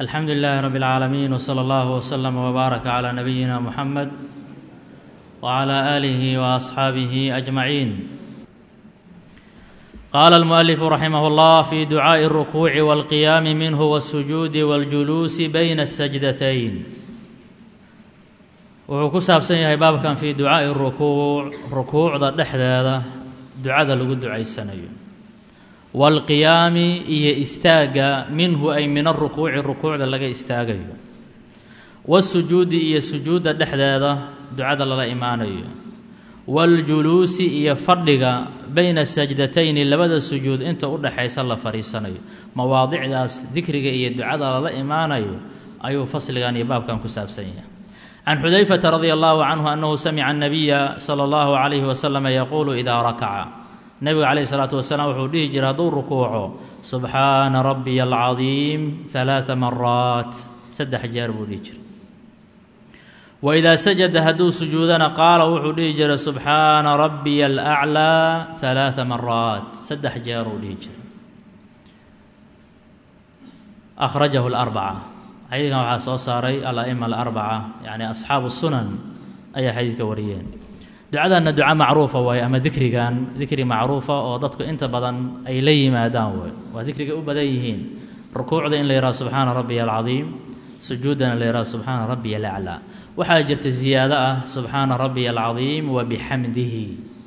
الحمد لله رب العالمين وصلى الله وسلم وبارك على نبينا محمد وعلى آله وأصحابه أجمعين. قال المؤلف رحمه الله في دعاء الركوع والقيام منه والسجود والجلوس بين السجدتين. wuxuu ku saabsan yahay baabkan في دعاء الركوع rukuucda dhexdeeda ducada lagu ducaysanayo والqiyaami iyo istaaga minhu ay min الrukuuci rukuucda laga istaagayo والsujuudi iyo sujuudda dhexdeeda ducada lala imaanayo waاljuluusi iyo fadhiga bayna sajdatayni labada sujuud inta u dhaxaysa la fariisanayo mawaadicdaas dikriga iyo ducada lala imaanayo ayuu fasligan iyo baabkan ku saabsan yahay. عن حذيفة رضي الله عنه أنه سمع النبي صلى الله عليه وسلم يقول إذا ركع النبي عليه الصلاة والسلام وحوله جرادو ركوعه سبحان ربي العظيم 3 مرات سدح جار بوليجر. وإذا سجد هدو سجودنا قال وحوله جر سبحان ربي الأعلى 3 مرات سدح جار بوليجر. أخرجه الأربعة xadiidkan waxaa soo saaray al-a'ima al-arbaca yacni asxaabu sunan ayaa xadiidka wariyeen. ducadanna duca macruufa waaye ama dikri macruufa oo dadku inta badan ay la yimaadaan waay waa dikriga u badan yihiin. rukuucda in la yidhaha subxaana rabbiya alcadiim, sujuuddana la yidhaha subxaana rabbiya alaclaa. waxaa jirta ziyaado ah subxaana rabbiya alcadiim wa bixamdihi.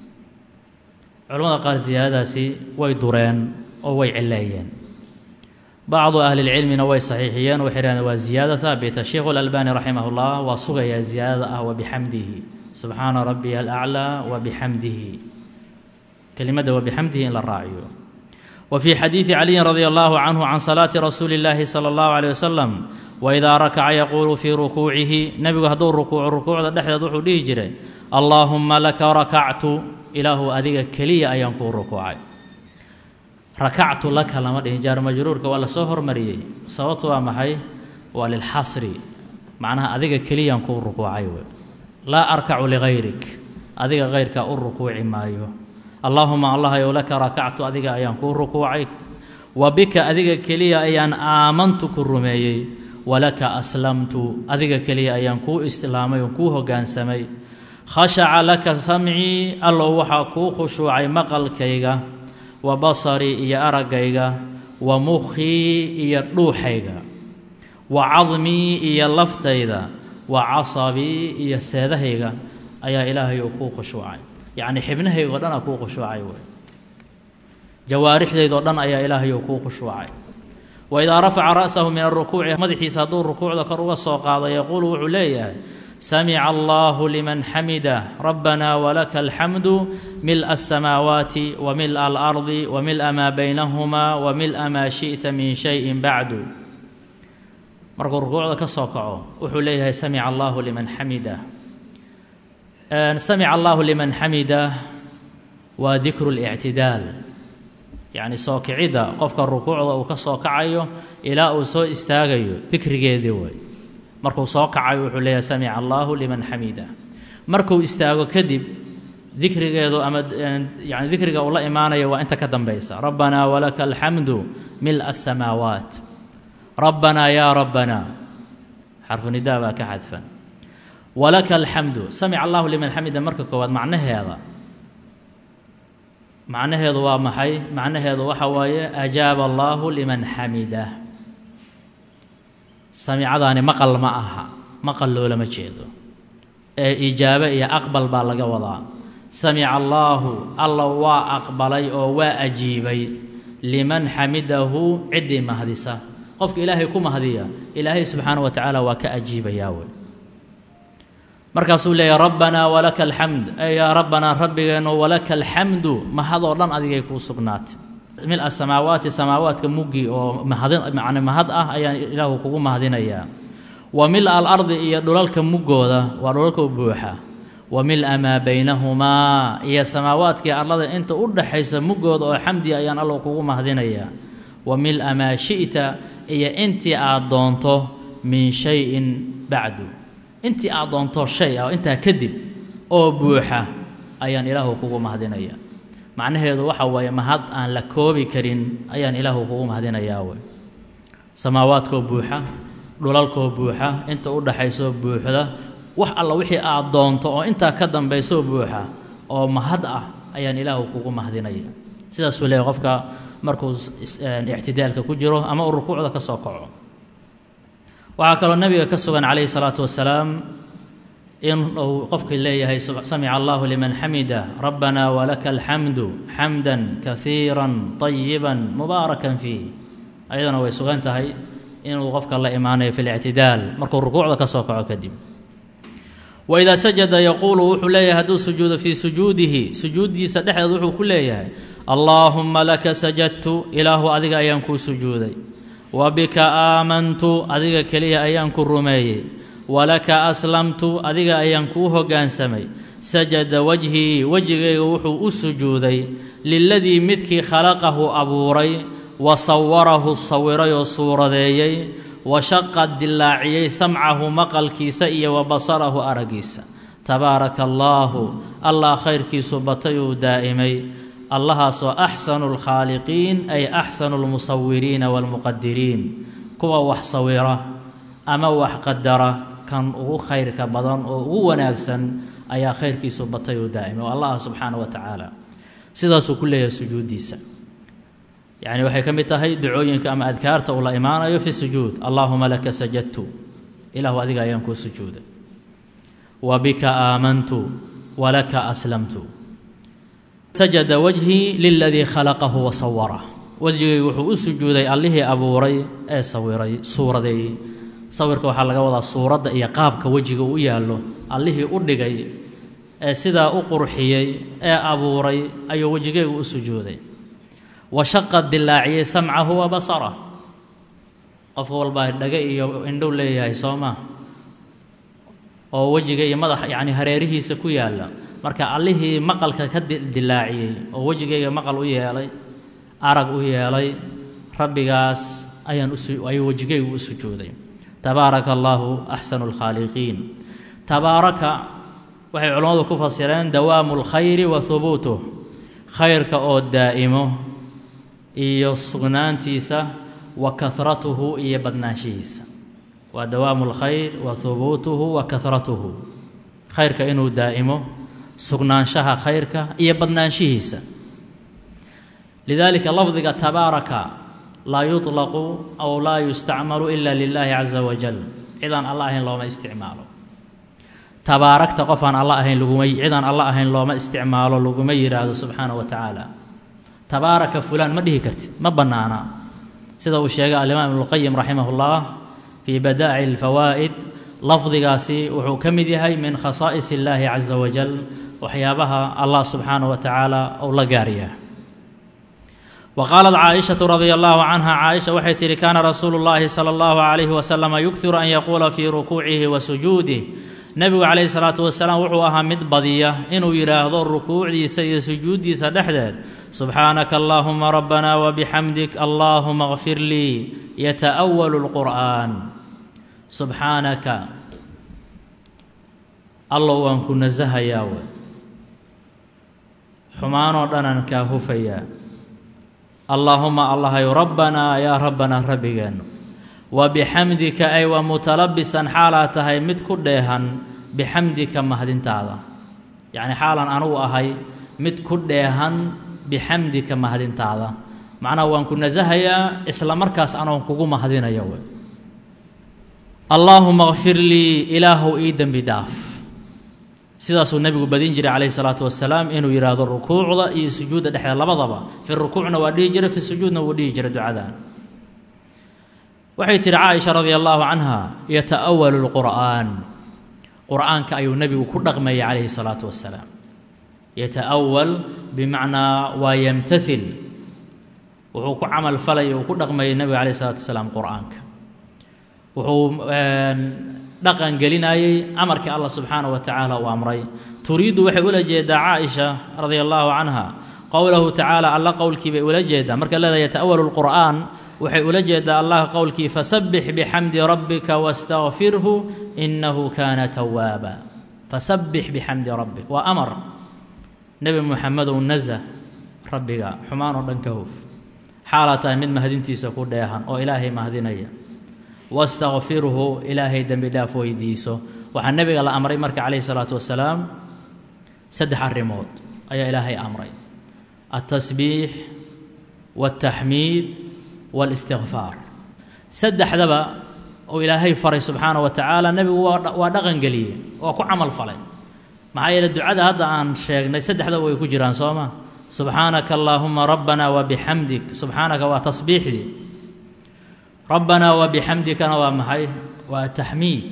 culamada qaar ziyaadadaasi way dureen oo way cileeyeen. بعض أهل العلم way صحيحيين وحيران وزيادة ثابتة. الشيخ الألباني رحمه الله وصغي زيادة وبحمده سبحان ربي الأعلى وبحمده كلمة وبحمده إلى الراعي. وفي حديث علي رضي الله عنه عن صلاة رسول الله صلى الله عليه وسلم وإذا ركع يقول في ركوعه نبي هدور الركوع دحد ضحو ليجري اللهم لك ركعت إله أذيك كلية أينكو ركوعي. rakactu laka lama dhihin jaar majruurka waa la soo hormariyey sababtu waa maxay waa lilxasri macnaha adiga keliyaan kuu rukuucay wey laa arkacu ligayrik adiga kayrka u rukuuci maayo allaahuma allahayow laka rakactu adiga ayaan kuu rukuucay wa bika adiga keliya ayaan aamantu ku rumeeyey walaka aslamtu adiga keliya ayaan kuu islaamay oo kuu hoggaansamay khashaca laka samcii allow waxaa kuu khushuucay maqalkayga wa basarii iyo araggayga wa mukhii iyo dhuuxayga wa cadmii iyo laftayda wa casabii iyo seedahayga ayaa ilaahay uu kuu khushuucay yacni xibnahaygoo dhan aa kuu khushuucay wey jawaarixdaydoo dhan ayaa ilaahay uu kuu khushuucay. wa idaa rafaca ra'sahu min arukuuci madaxiisa hadduu rukuucda kor uga soo qaado yaquulu wuxuu leeyahay سمع الله لمن حمده ربنا ولك الحمد ملء السماوات وملء الأرض وملء ما بينهما وملء ما شئت من شيء بعد. markuu rukuucda ka soo kaco wuxuu leeyahay سمع الله لمن حمده. سمع الله لمن حمده waa ذikru الاعتدال yacni soo kicida qofka rukuucda uu ka soo kacayo ilaa uu soo istaagayo dikrigeedii way. markuu soo kacayo wuxuu leeyahay samica allaahu liman xamida. markuu istaago kadib dikrigeedu ama yani dikriga uu la imaanayo waa inta ka dambaysa rabbanaa walaka alxamdu mil'a asamaawaat rabbanaa yaa rabbanaa xarfu nidaa baa ka xadfan walaka alxamdu samica allahu liman xamida marka koowaad macnaheedu waa maxay macnaheedu waxa waaye ajaaba allaahu liman xamida. samicadaani maqal ma aha maqal loolama jeedo ee ijaabo iyo aqbal baa laga wadaa. samica allaahu alla waa aqbalay oo waa ajiibay liman xamidahu ciddii mahdisa qofka ilaahay ku mahdiya ilaahay subxaanahu wa tacaala waa ka ajiibayaa wey. markaasuu leeyahy rabbanaa walaka alxamd yaa rabbanaa rabbigeennu walaka alxamdu mahadoo dhan adigay kuu sugnaatay mil'a samaawaati samaawaadka muggi oo mahad ah ayaan ilaahu kugu mahadinayaa wa mil'a alardi iyo dhulalka muggooda waa dhulalka buuxa wa mil'a maa baynahumaa iyo samaawaadkii arlada inta u dhaxaysa muggooda oo xamdi ayaan allow kugu mahadinayaa wa mil'a maa shi'ta iyo intii aad doonto min shayin bacdu intii aad doonto shay ah intaa kadib oo buuxa ayaan ilaahu kugu mahadinayaa. macnaheedu waxa waaye mahad aan la koobi karin ayaan ilaahu kugu mahadinayaa wey. samaawaadkoo buuxa dhulalkoo buuxa inta u dhaxaysoo buuxda wax alla wixii aad doonto oo intaa ka dambaysoo buuxa oo mahad ah ayaan ilaahu kugu mahdinaya sidaasuu leeyahay qofka markuu ictidaalka ku jiro ama uu rukuucda ka soo kaco waxaa kaloo nabiga ka sugan calayhi salaatu wasalaam inuu qofkii leeyahay samica allahu liman xamida rabbana walaka alxamdu xamdan kaiira طayiba mubaarakan fiih ayadana way sugan tahay inuu qofka la imaanayo fi اlictidaal markuu rukuucda ka soo kaco kadib waidaa sajada yaquulu wuxuu leeyahay hadduu sujuudo fii sujuudihi sujuuddiisa dhexdeed wuxuu ku leeyahay allaahumma laka sajadtu ilaahu adiga ayaan kuu sujuuday wa bika aamantu adiga keliya ayaan ku rumeeyey walaka aslamtu adiga ayaan kuu hoggaansamay sajada wajhii wejigayga wuxuu u sujuuday liladii midkii khalaqahu abuuray wa sawarahu sawiray oo suuradeeyey wa shaqa dilaaciyey samcahu maqalkiisa iyo wa basarahu araggiisa tabaaraka allaahu allah khayrkiisu batay uu daa'imay allahaasoo axsanu lkhaaliqiin ay axsanu lmusawiriina waalmuqadiriin kuwa wax sawira ama wax qadara kan ugu khayrka badan oo ugu wanaagsan ayaa khayrkiisu batay uu daa'imay oo allah subxaanahu wa tacaala sidaasuu ku leeyahay sujuuddiisa yacni waxay ka mid tahay ducooyinka ama adkaarta uu la imaanayo fi sujuud allaahuma laka sajadtu ilaahu adiga ayaan kuu sujuuday wa bika aamantu walaka aslamtu sajada wajhii liladii khalaqahu wa sawarah wejigaygu wuxuu u sujuuday allihii abuuray ee sawiray suuradeeyey sawirka waxaa laga wadaa suuradda iyo qaabka wejiga u yaallo allihii u dhigay ee sidaa u qurxiyey ee abuuray ayuu wejigaygu u sujuuday wa shaqa dilaaciyey samcahu wa basarah qofka walbaa dhaga iyo indhow leeyahay soo maa oo wejiga iyo madaxa yacni hareerihiisa ku yaalla marka allihii maqalka ka dilaaciyey oo wejigayga maqal u yeelay arag u yeelay rabbigaas ayuu wejigaygu u sujuuday tabaaraka allaahu axsanu lkhaaliqiin tabaaraka waxay culammadu ku fasireen dawaamu lkhayri wa hubuutuh khayrka oo daa'imo iyo sugnaantiisa wa kahratuhu iyo badnaanshihiisa waa dawaamu lkhayr wa hubuutuhu wa kahratuhu khayrka inuu daa'imo sugnaanshaha khayrka iyo badnaanshihiisa lidaalika lafdiga tabaaraka laa yuطlaqu aw laa yustacmalu ila lilaahi caza wajal cidaan alla ahayn looma isticmaalo tabaarakta qof aan alla ahayn cidaan alla ahayn looma isticmaalo laguma yidhaahdo subxaanaه wa tacaala tabaaraka fulaan ma dhihi kartid ma bannaana sida uu sheegay alimaam ibnuاlqayim raximah اllah fii badaa'ic اlfawaa'id lafdigaasi wuxuu ka mid yahay min khasaa'is اllaahi caza wajal waxyaabaha allah subxaanaه wa tacaala ou la gaaryaha وqaalat caaئiشhaةu radي الlaه canha caaئiشha waxay tihi kaana rasuulu الlahi salى الlahu عalayhi waslama yughiru an yaquula fii rukuucihi wa sujuudih nebigu calayhi الsalaatu wasalaam wuxuu ahaa mid badiya inuu yidhaahdo rukuucdiisa iyo sujuuddiisa dhexdeed subxaanaka allahuma rabbana wabixamdik allahuma اغfir lii yataأwalu اlqur'an subxaanaka allow waan ku nasahayaa wey xumaanoo dhanaan kaa hufayaa allaahuma allahayu rabbanaa yaa rabbanaa rabbigeennu wa bixamdika ay wa mutalabisan xaalaa tahay mid ku dheehan bixamdika mahadintaada yacni xaalan anugu ahay mid ku dheehan bixamdika mahadintaada macnaha waan ku nasahayaa isla markaas anoon kugu mahadinaya wey allaahuma kfir lii ilaahow ii dembi dhaaf sidaasuu nebigu badin jiray calayhi salaatu wasalaam inuu yidhaahdo rukuucda iyo sujuudda dhexdeeda labadaba fi rukuucna waa dhihi jiray fi sujuudna wuu dhihi jiray ducadan waxay tihi caaisha radia allaahu canha yata'awalu lqur'aan qur'aanka ayuu nebigu ku dhaqmayay calayhi salaatu wasalaam yata'awal bimacnaa waa yamtathil wuxuu ku camal falaya uu ku dhaqmayay nebiga calayhi salaatu wasalaam qur'aanka wuxuu dhaqan gelinayey amarkii allah subxaanaه wa tacaala uu amray turiidu waxay ula jeedaa caaisha radia allaahu canha qowlahu tacaala alla qowlkii bay ula jeedaa marka leedahay yata'awalu lqur'aan waxay ula jeedaa allah qowlkii fasabbix bixamdi rabbika wastakfirhu inahu kaana tawaaba fasabbix bixamdi rabbik waa amar nebi muxamedow nasah rabbiga xumaan oo dhan ka hoof حالة من مهدنتي سكون ديهان أو إلهي مهدنيا واستغفره إلهي دم داف ويديسو وحن النبي قال أمري مرك عليه الصلاة والسلام سدح الريموت أي إلهي أمري التسبيح والتحميد والاستغفار سدح ذبا وإلهي فري سبحانه وتعالى النبي ودغن قليه وكو عمل فلي معايا الدعاء هذا عن شيخ سدح ذبا ويكو جيران صوما سبحانك اللهم ربنا وبحمدك سبحانك وتصبيح دي ربنا وبحمدك ومحي وتحميد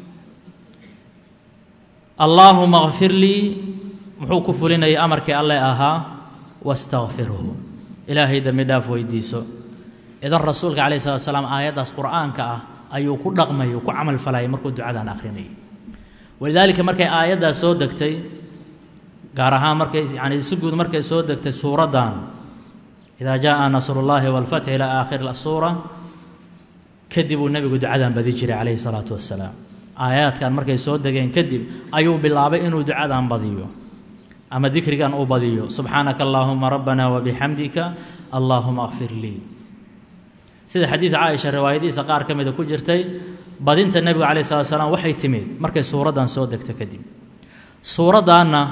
اللهم اغفر لي محوك فلنا يا أمرك الله أها واستغفره إلهي دم داف ويديسو إذا الرسول عليه الصلاة والسلام آيات القرآن كأ أيو كل رقم أيو كعمل فلا يمرك الدعاء عن آخرين ولذلك مركي آيات سودكتي قارها مركي يعني سجود مركي سودكتي سورة دان إذا جاء نصر الله والفتح إلى آخر السورة كذبوا النبي دعاء بذكر عليه الصلاة والسلام آيات كان مركي سودكين كذب أيو بالله إنه دعاء بديو أما ذكر كان أبديو سبحانك اللهم ربنا وبحمدك اللهم اغفر لي سيد حديث عائشة روايدي سقار كم إذا كجرتي بدينت النبي عليه الصلاة والسلام وحي تميد مركز سورة دان سودك تكدم سورة دانا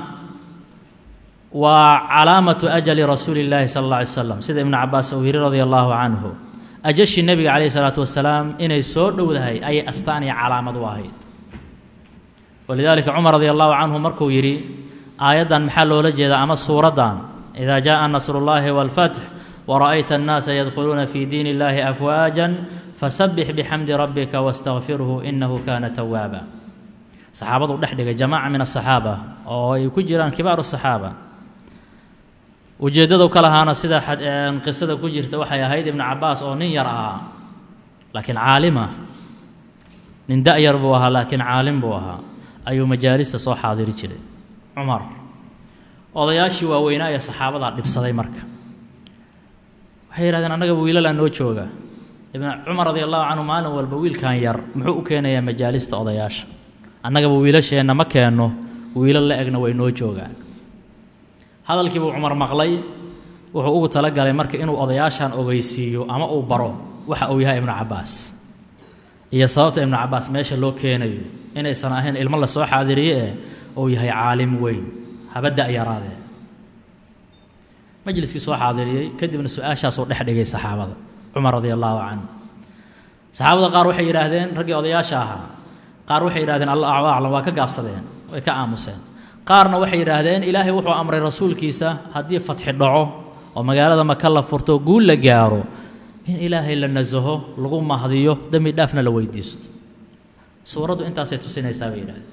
وعلامة أجل رسول الله صلى الله عليه وسلم سيد ابن عباس رضي الله عنه أجش النبي عليه الصلاة والسلام إن يسود وذهي أي أستاني علامة واحد ولذلك عمر رضي الله عنه مركو يري آية محل ولجد أما السورة دان إذا جاء نصر الله والفتح ورأيت الناس يدخلون في دين الله أفواجا فسبح بحمد ربك واستغفره إنه كان توابا صحابة دحدق جماعة من الصحابة أو يكجران كبار الصحابة وجددوا كلها سيدا قصة كجرت وحي هيد ابن عباس أو نين يرعاها لكن عالمة من دأير بوها لكن عالم بوها أي مجالس صو حاضر جري عمر odayaashii waaweynaa ee saxaabada dhibsaday marka waxay yiraahdeen anaga wiilal noo jooga ibn Umar radiyallahu anhu maalin walba wiilkan yar muxuu u keenayaa majaalista odayaasha annaga wiilasheena ma keeno wiilal la egna way noo joogaan hadalkii buu Umar maqlay wuxuu ugu tala galay marka inuu odayaashan ogeysiiyo ama uu baro waxa uu yahay ibn Abbas iyo sababta ibn Abbas meesha loo keenayo inaysan ahayn ilmo la soo xaadiriyay oo yahay caalim weyn habada ayaraade majliskii soo xaadiriyay kadibna su'aashaas oo dhexdhigay saxaabada Umar radiyallahu anhu saxaabada qaar waxay yiraahdeen ragii odayaasha ahaa qaar waxay yiraahdeen Allah a'lam waa ka gaabsadeen way ka aamuseen qaarna waxay yiraahdeen ilaahay wuxuu amray rasuulkiisa hadii fatxi dhaco oo magaalada Makka la furto guul la gaaro in ilaahay la nazaho lagu mahdiyo dambi dhaafna la weydiisto suuradu intaas ay tusinaysaa bay yiraahdeen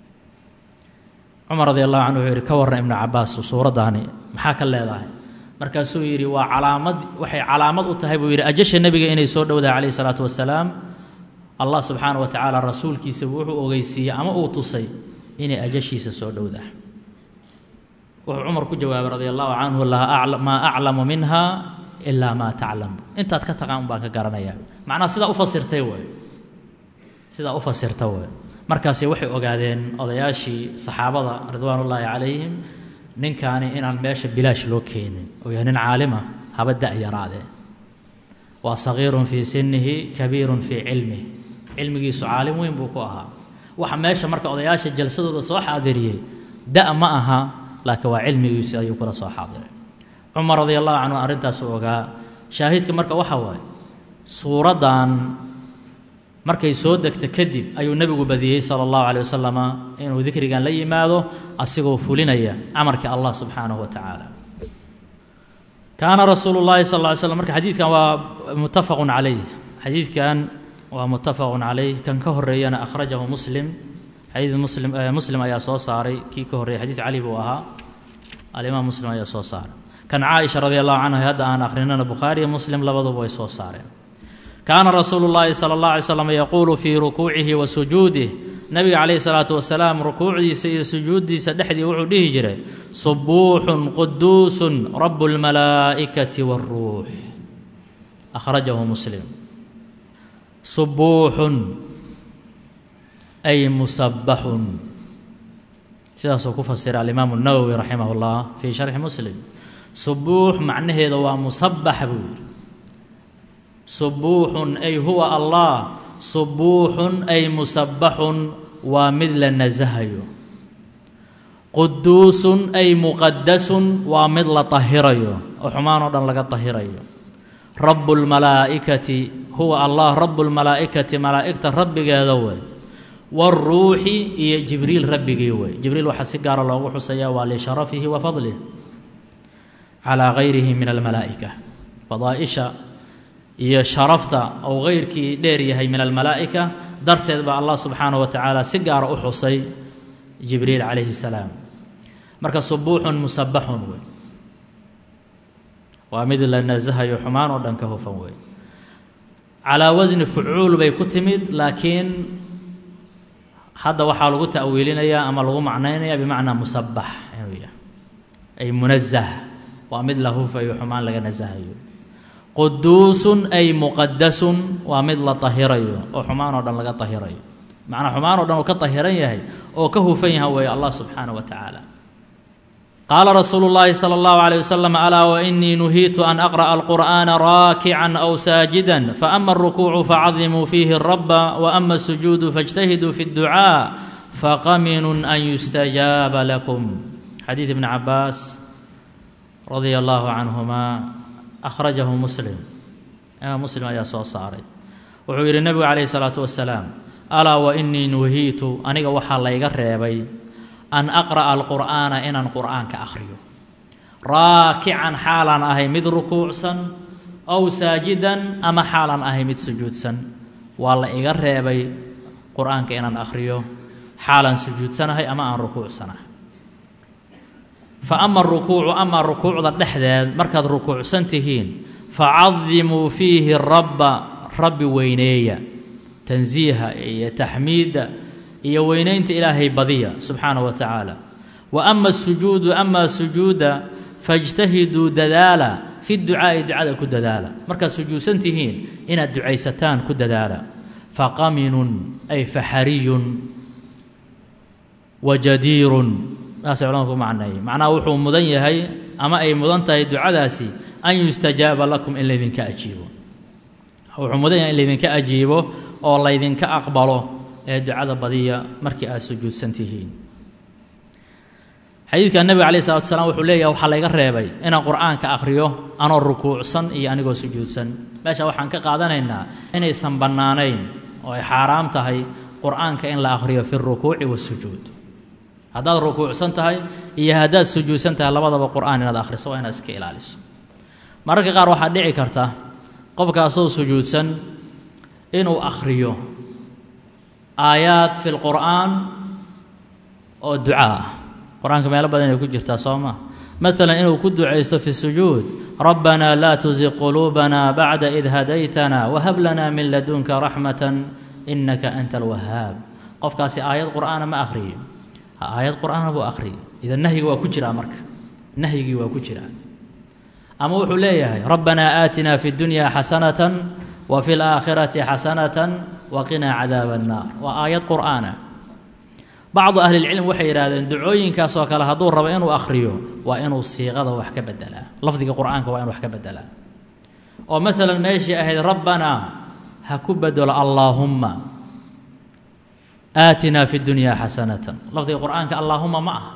عمر رضي الله عنه يقول كور ابن عباس وصورة داني محاك الله ذا مركزو يري وعلامات وحي علامات أتهيب ويري أجش النبي إني سود وذا عليه الصلاة والسلام الله سبحانه وتعالى الرسول كي سبوح وغيسي أما أوتصي إني أجش سود وذا وعمر كجواب رضي الله عنه لا أعلم ما أعلم منها إلا ما تعلم أنت تكتقام باك قرنيا معنا سيدا أفسر تيوي سيدا أفسر تيوي markaas waxay ogaadeen odayaashii saxaabada ridwaanullaahi calayhim ninkaani inaan meesha bilaash loo keenin oo yahay nin caalima habada yaraade waa sagiirun fi sinnihi kabiirun fi ilmihi ilmigiisu caalim weyn buu ku ahaa waxa meesha marka odayaasha jalsadooda soo xaadiriyay da ma aha laakiin waa ilmigiisu ayuu kula soo xaadiray Umar radiyallahu anhu arintaas ogaa shaahidka marka waxa waay suuradan markay soo degta kadib ayuu nabigu badiyay sallallahu alayhi wasallam inuu dhikrigan la yimaado asigoo fulinaya amarka Allah subhanahu wa ta'ala kana rasuulullaahi sallallahu alayhi wasallam marka xadiidkan waa muttafaqun alayh xadiidkan waa muttafaqun alayh kan ka horeeyana akhrajahu muslim xadiid muslim ayaa soo saaray kii ka horeeyay xadiid ali buu ahaa al-imam muslim ayaa soo saaray kan aisha radiyallahu anha hadda aan akhrinana bukhari muslim labaduba way soo saareen كان رسول الله صلى الله عليه وسلم يقول في ركوعه وسجوده نبي عليه الصلاة والسلام ركوعه سجوده سدحدي وعده جري صبوح قدوس رب الملائكة والروح أخرجه مسلم صبوح أي مسبح سياسة كفسر الإمام النووي رحمه الله في شرح مسلم صبوح معناه هذا مسبح subuuxun ay huwa allah subuuxun ay musabaxun waa mid la nasahayo quduusun ay muqadasun waa mid la tahirayo oo xumaan oo dhan laga tahirayo rabu lmalaa'ikati huwa allah rabu lmalaa'ikati malaa'igta rabbigeeda wey waaruuxi iyo jibriil rabbigii wey jibriil waxaa si gaara loogu xusayaa waa lisharafihi wa fadlih calaa gayrihi min almalaa'ika fadaaisha iyo sharafta ou geyrkii dheer yahay min almalaa'ika darteed baa allah subxaanahu wa tacaala si gaara u xusay jibriil calayhi salaam marka subuuxun musabaxun wey waa mid la nasahayo xumaan oo dhan ka hufan wey calaa wasni fucuul bay ku timid laakiin hadda waxaa lagu ta'wiilinayaa ama lagu macnaynayaa bimacnaa musabax inuu yahay ay munazah waa mid la hufayo xumaan laga nasahayo quduusun ay muqadasun waa mid la tahirayo oo xumaan oo dhan laga tahirayo macnaa xumaan oo dhan uu ka tahiran yahay oo ka hufan yahay weeye allah subxaanahu wa tacaala qaala rasuulu llaahi sala allahu calayh wasalam alaa wa inii nuhiitu an aqra'a alqur'aana raakican aw saajidan faama alrukuucu facadimuu fiihi rabba wa ama asujuudu faاjtahiduu fi اdducaa faqaminun an yustajaaba lakum xadiid ibni cabaas radia allahu canhuma akhrajahu muslim imaam muslim ayaa soo saaray wuxuu yidhi nebigu calayhi salaatu wasalaam alaa wa inii nuhiitu aniga waxaa layga reebay an aqra'a alqur'aana inaan qur'aanka akhriyo raakican xaalaan ahay mid rukuucsan ow saajidan ama xaalaan ahay mid sujuudsan waa la iga reebay qur'aanka inaan akhriyo xaalaan sujuudsanahay ama aan rukuucsanahay fa ama arukuucu amaa rukuucda dhexdeed markaad rukuucsan tihiin facadimuu fiihi rabbi weyneeya tansiiha iyo taxmiidda iyo weynaynta ilaahay badiya subxaanahu wa tacaala wa ama asujuudu amaa sujuuda faاjtahiduu dadaala fi ducaa'i ducada ku dadaala markaad sujuudsan tihiin inaad ducaysataan ku dadaala faqaminun ay faxariyun wa jadiirun saasay culamadu ku macneeyey macnaha wuxuu mudan yahay ama ay mudan tahay ducadaasi an yustajaaba lakum in laydinka ajiibo wuxuu mudan yahay in laydinka ajiibo oo laydinka aqbalo ee ducada badiya markii aad sujuudsan tihiin xadiidka nebiga calayh salatu wasalaam wuxuu leeyahay waxaa layga reebay inaan qur'aanka akhriyo anoo rukuucsan iyo anigoo sujuudsan meesha waxaan ka qaadanaynaa inaysan bannaanayn oo ay xaaraam tahay qur'aanka in la akhriyo fi rukuuci wasujuud haddaad rukuucsan tahay iyo haddaad sujuudsan tahay labadaba qur'aan inaad akhriso waa inaad iska ilaaliso mararka qaar waxaa dhici karta qofkaasoo sujuudsan inuu akhriyo aayaad fi lqur'aan oo ducaa ah qur-aanka meelo badan ay ku jirtaa soo ma maalan inuu ku ducaysto fi sujuud rabbanaa laa tuziq quluubanaa bacda id hadaytana wahab lanaa min ladunka raxmatan inaka anta alwahaab qofkaasi aayad qur'aana ma akhriyo aayad qur'aana buu akhriyo idan nahyiga waa ku jiraa marka nahyigii waa ku jiraa ama wuxuu leeyahay rabbanaa aatinaa fi اdunyaa xasanatan wa fi اlaakhirati xasanatan waqinaa cadaaba annaar waa aayad qur'aana bacdu ahli lcilm waxay yidhahdeen ducooyinkaasoo kale hadduu rabo inuu akhriyo waa inuu siiqada wax ka bedelaa lafdiga qur'aanka waa inu wax ka bedelaa oo maalan meeshii ahayd rabbanaa ha ku bedelo allaahumma aatinaa fi dunyaa xasanatan lafdiga qur'aanka allaahumma ma aha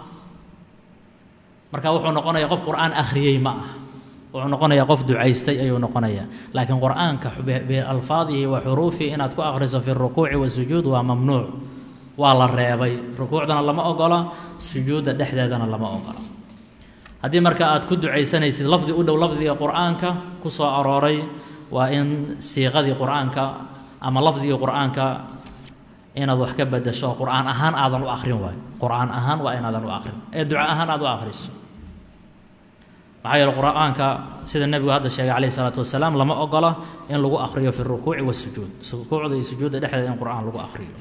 marka wuxuu noqonayaa qof qur'aan akhriyey ma aha wuxuu noqonayaa qof ducaystay ayuu noqonayaa laakiin qur'aanka bialfaadihi wa xuruufihi inaad ku akhriso fi rukuuci wasujuud waa mamnuuc waa la reebay rukuucdana lama ogola sujuudda dhexdeedana lama ogola haddii marka aad ku ducaysanaysid lafdi u dhow lafdiga qur'aanka ku soo arooray waa in siiqadii qur'aanka ama lafdigii qur'aanka inaad wax ka bedasho oo qur'aan ahaan aadan u akhrin waayo qur'aan ahaan waa inaadan u akhrin ee duco ahaan aad u akhriso maxaa yeele qur'aanka sida nebigu hadda sheegay calayhi salaatu wasalaam lama ogola in lagu akhriyo fi rukuuci wasujuud rukuucda iyo sujuudda dhexdeeda in qur'aan lagu akhriyo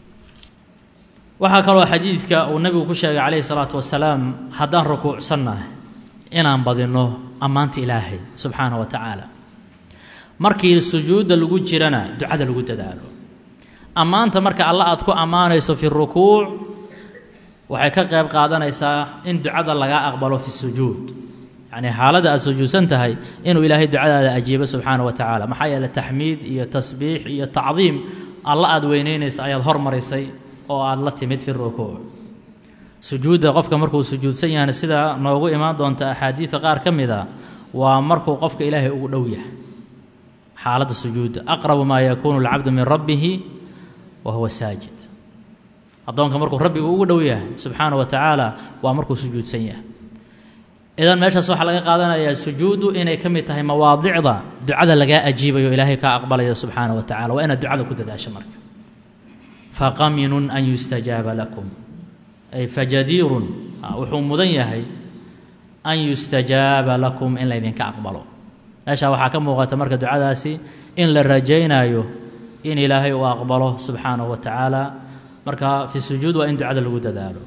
waxaa kaloo xadiidka uu nebigu ku sheegay calayhi salaatu wasalaam haddaan rukuucsannahay inaan badinno ammaanta ilaahay subxaana wa tacaala markii sujuudda lagu jirana ducada lagu dadaalo ammaanta marka alla aad ku ammaanayso fi rukuuc waxay ka qayb qaadanaysaa in ducada lagaa aqbalo fi sujuud يعني حالة السجودسنتهي إنه إلهي دعاء أجيب سبحانه وتعالى محايا للتحميد إيه التسبيح إيه التعظيم الله أدوينينيس أي الهر مريسي أو الله تمد في الركوع سجود قفك مركو سجود سيان السيدة نوغو إيمان دونت أحاديث غار كمذا ومركو قفك إلهي أولوية حالة السجود أقرب ما يكون العبد من ربه وهو ساجد أدونك مركو ربي أولوية سبحانه وتعالى ومركو سجود سيان إذا ماشى صح لقى قادنا يا سجود إن كميتها مواضع دعاء لقى أجيب يا إلهي كأقبل يا سبحانه وتعالى وأنا الدعاء كنت داش مرك فقمن أن يستجاب لكم أي فجدير وحمدنيه أن يستجاب لكم إن لذين كأقبلوا ماشى وحكم وقت مرك دعاء داسي إن للرجينا إن إلهي وأقبله سبحانه وتعالى مرك في السجود وإن دعاء لقود داله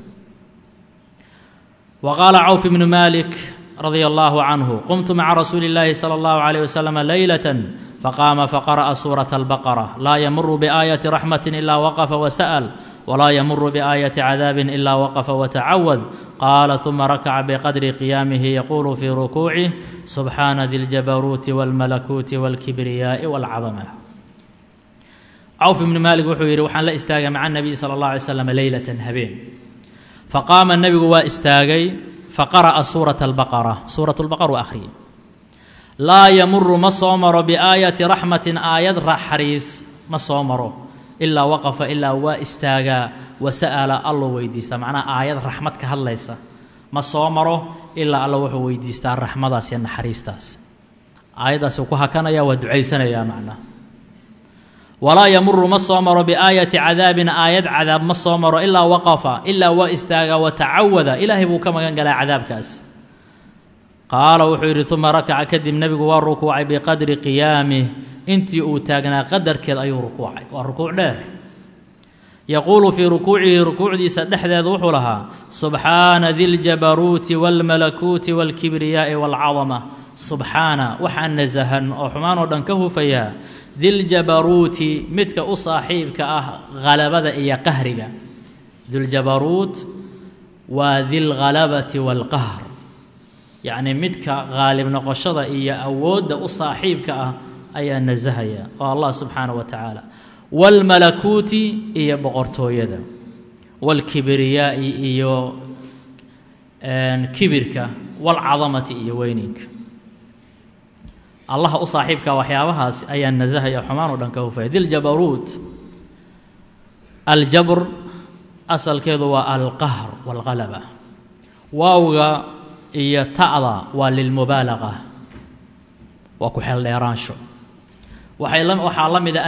وقال عوف بن مالك رضي الله عنه قمت مع رسول الله صلى الله عليه وسلم ليلة فقام فقرأ سورة البقرة لا يمر بآية رحمة إلا وقف وسأل ولا يمر بآية عذاب إلا وقف وتعوذ قال ثم ركع بقدر قيامه يقول في ركوعه سبحان ذي الجبروت والملكوت والكبرياء والعظمة عوف بن مالك وحوير وحن لا استاغ مع النبي صلى الله عليه وسلم ليلة هبين فقام النبي واستاغي فقرأ سورة البقرة سورة البقرة وآخرين لا يمر مصومر بآية رحمة آية رحريس مصومر إلا وقف إلا واستاغا وسأل الله ويديستا معنى آية رحمة كهالليسا مصومر إلا الله وحو ويديستا الرحمة سيان حريستاس آية سوكوها كان يا ودعيسنا يا معنى ولا يمر مصومر بآية عذاب آية عذاب مصومر إلا وقف إلا واستاغا وتعوذ إلهي بو كما قال عذاب كاس قال وحير ثم ركع كدم نبي والركوع بقدر قيامه انت اوتاغنا قدر كذا أي ركوع والركوع دير يقول في ركوعه ركوع دي سدحدد وحو لها سبحان ذي الجبروت والملكوت والكبرياء والعظمة سبحان وحن نزهن أو حمان ودنكه فيا ذي الجبروت متك أصاحبك غلبة إيا قهرك ذي الجبروت وذي الغلبة والقهر يعني متك غالب نقشضة إيا أود أصاحبك أي نزهيا والله سبحانه وتعالى والملكوت إيا بغرتو يدا والكبرياء إيا كبرك والعظمة إيا وينك الله أصاحبك وحياوها أي النزه يا حمان ودنكه في ذي الجبروت الجبر أصل كذو القهر والغلبة واوغا إيا تعضى وللمبالغة وكحل يرانشو وحالم إذا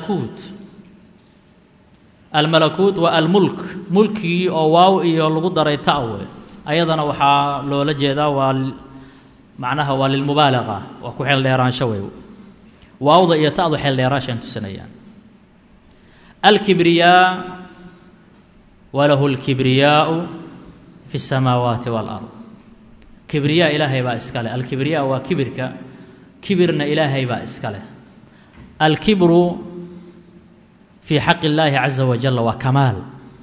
الملكوت والملك ملكي أو واو إيا لقدر يتعوى أيضا وحا لولا جيدا معناها وللمبالغة وكحل ليران شوي وأوضع يتعض حل ليراش أنت سنيان الكبرياء وله الكبرياء في السماوات والأرض كبرياء إلهي با إسكاله الكبرياء وكبرك كبرنا إلهي با إسكاله الكبر في حق الله عز وجل وكمال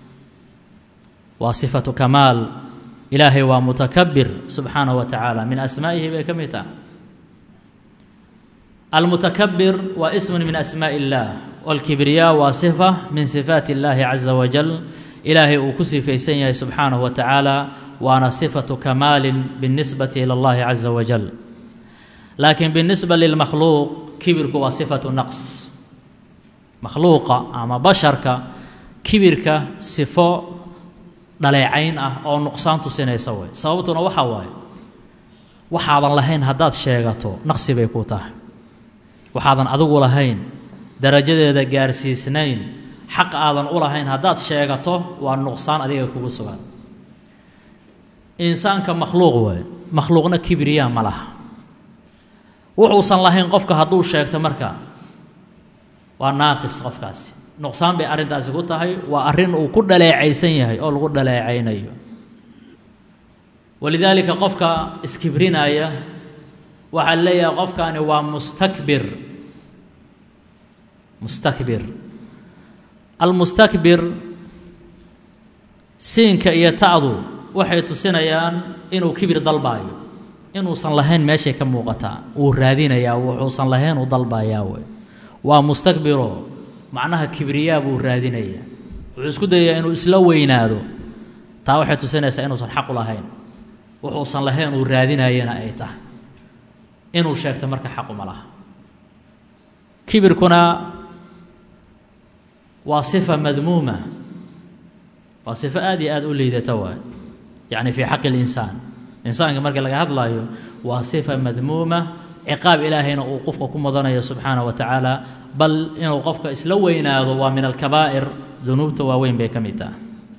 وصفة كمال إلهي ومتكبر سبحانه وتعالى من أسمائه بكميتا المتكبر واسم من أسماء الله والكبرياء وصفة من صفات الله عز وجل إلهي أكسي في سنيه سبحانه وتعالى وأنا صفة كمال بالنسبة إلى الله عز وجل لكن بالنسبة للمخلوق كبرك وصفة نقص مخلوقة أما بشرك كبرك صفة dhaleecayn oo nuqsaan tusinaysa way sababtuna waxa waay waxaadan lahayn hadaad sheegato naqsi bay ku tahay waxaadan adigu lahayn darajadeeda gaarsiisnayn xaq aadan u lahayn hadaad sheegato waa nuqsaan adiga kugu sugan insaanka makhluuq way makhluuqna kibriya ma laha wuxuusan lahayn qofka haduu sheegto marka waa naaqis qofkaasi نقصان بأرين تاسكوتها وأرين وكل لا عيسينه أو الكل لا عينيه ولذلك قفك اسكبرين آية وعلي قفك أن هو مستكبر المستكبر سينك يتعظ وحي تسينيان إنه كبر ضلبايو inuusan lahayn meeshay ka muuqataa uu raadinayaa wuxuusan lahayn uu dalbayaa wey waa mustakbiro macnaha kibriyaa buu raadinayaa wuxuu isku dayayaa inuu isla weynaado taa waxay tusinaysaa inuusan xaq u lahayn wuxuusan lahayn uu raadinayana ay tahay inuu sheegto marka xaq uma laha kibirkuna waa sifa madmuuma waa sifo aad iyo aad u liidata waay yacni fii xaqi اlinsaan insaanka marka laga hadlaayo waa sifa madmuuma ciqaab ilaahayna uu qofka ku mudanayo subxaanaه wa tacaala bal inuu qofka isla weynaado waa min alkabaa'ir dunuubta waaweyn bay ka mid tahay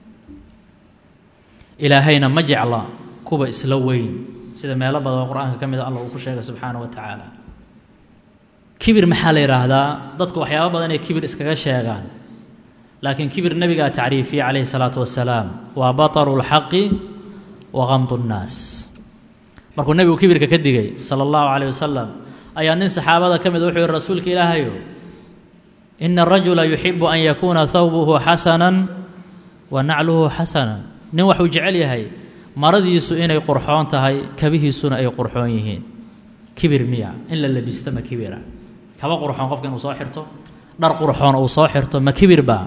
ilaahayna ma jecla kuwa isla weyn sida meelo badan oo qur-aanka ka mida allah uu ku sheegay subxaanaه wa tacaala kibir maxaa la yidhaahdaa dadku waxyaaba badan inay kibir iskaga sheegaan laakiin kibir nebigaa tacriifiyey calayhi الsalaatu wasalaam waa baطru اlxaqi wa gamdu الnaas markuu nebigu kibirka ka digay salى اllahu عalيه wasalam ayaa nin saxaabada ka mida wuxuu yihi rasuulka ilaahayo ina الrajula yuxibu an yakuuna hawbuhu xasana wa nacluhu xasana nin waxuu jecel yahay maradiisu inay qurxoon tahay kabihiisuna ay qurxoon yihiin kibir miya in la labisto ma kibira kaba qurxoon qofka inuu soo xirto dhar qurxoon uu soo xirto ma kibir baa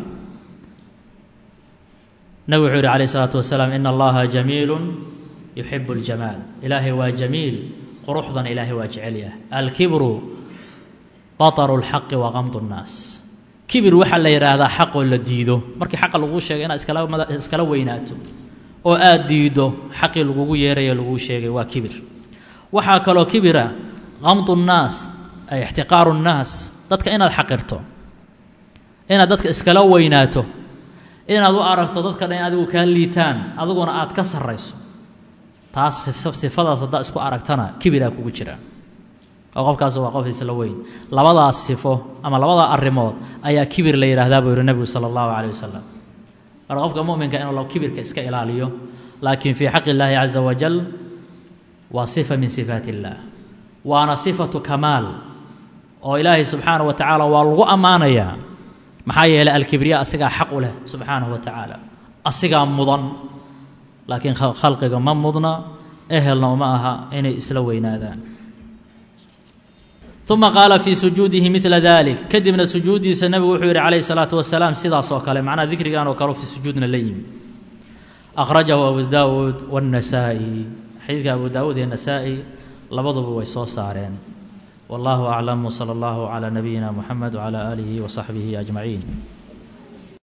nabigu wuxuu yihi calayh isalaatu wasalaam ina allaha jamiilu yuxibu اljamaal ilaahay waa jamiil quruxdana ilaahay waa jecel yahay alkibru baطru اlxaqi wa gamdu الnaas kibir waxaa la yidhaahdaa xaqoo la diido markii xaqa laguu sheegay inaad iskala weynaato oo aad diido xaqii lagugu yeerayo laguu sheegay waa kibir waxaa kaloo kibira gamdu الnaas ay ixtiqaaru الnaas dadka inaad xaqirto inaad dadka iskala weynaato inaad u aragto dadka dhan adigu kaa liitaan adiguna aad ka sarrayso taas sifadaas haddaad isku aragtana kibiraa kugu jira oo qofkaas waa qof isla weyn labadaas sifo ama labadaa arrimood ayaa kibir la yidhaahdaa buu yihi nebigu sala allahu calayh wasalam marka qofka mu'minka inuu kibirka iska ilaaliyo laakiin fii xaqi illaahi caza wajal waa sifa min sifaati illaah waana sifatu kamaal oo ilaahay subxaanahu wa tacaala waa lagu ammaanayaa maxaa yeelay alkibriya asigaa xaq u leh subxaanahu wa tacaala asigaa mudan laakiin khalqiga ma mudna ehelna uma aha inay isla weynaadaan uma qaala fii sujuudihi midla dalik kadibna sujuuddiisa nebigu wuxuu yihi calayhi salaatu wasalaam sidaas oo kale macnaha dikrigan oo kale fi sujuudna la yimi akhrajahu abu daawuud waannasaa'i xadiidka abu daawuud iyo nasaa'i labaduba way soo saareen والله أعلم وصلى الله على نبينا محمد وعلى آله وصحبه أجمعين